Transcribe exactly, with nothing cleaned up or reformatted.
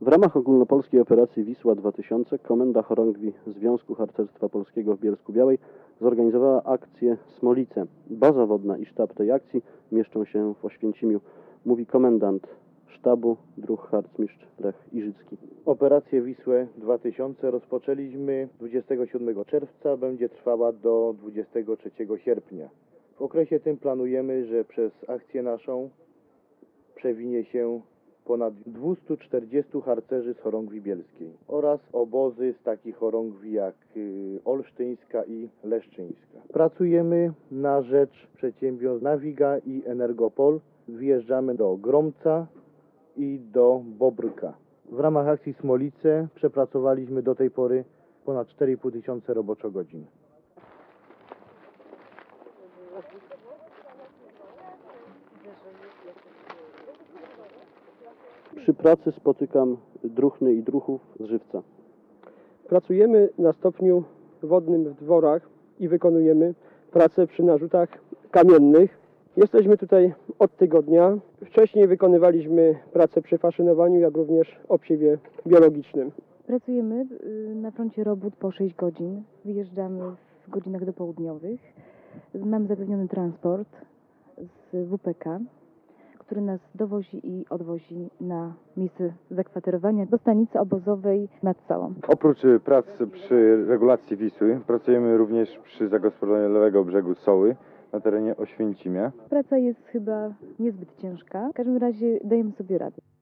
W ramach ogólnopolskiej operacji Wisła dwa tysiące Komenda Chorągwi Związku Harcerstwa Polskiego w Bielsku-Białej zorganizowała akcję Smolice. Baza wodna i sztab tej akcji mieszczą się w Oświęcimiu, mówi komendant sztabu druh harcmistrz Lech Iżycki. Operację Wisłę dwa tysiące rozpoczęliśmy dwudziestego siódmego czerwca, będzie trwała do dwudziestego trzeciego sierpnia. W okresie tym planujemy, że przez akcję naszą przewinie się ponad dwieście czterdzieści harcerzy z chorągwi bielskiej oraz obozy z takich chorągwi jak olsztyńska i leszczyńska. Pracujemy na rzecz przedsiębiorstw Naviga i Energopol. Wjeżdżamy do Gromca i do Bobrka. W ramach akcji Smolice przepracowaliśmy do tej pory ponad cztery i pół tysiące roboczogodzin. Przy pracy spotykam druhny i druhów z Żywca. Pracujemy na stopniu wodnym w dworach i wykonujemy pracę przy narzutach kamiennych. Jesteśmy tutaj od tygodnia. Wcześniej wykonywaliśmy pracę przy faszynowaniu, jak również obsiewie biologicznym. Pracujemy na froncie robót po sześć godzin. Wyjeżdżamy w godzinach dopołudniowych. Mamy zapewniony transport z W P K, który nas dowozi i odwozi na miejsce zakwaterowania do stanicy obozowej nad Całą. Oprócz prac przy regulacji Wisły, pracujemy również przy zagospodarowaniu lewego brzegu Soły na terenie Oświęcimia. Praca jest chyba niezbyt ciężka. W każdym razie dajemy sobie radę.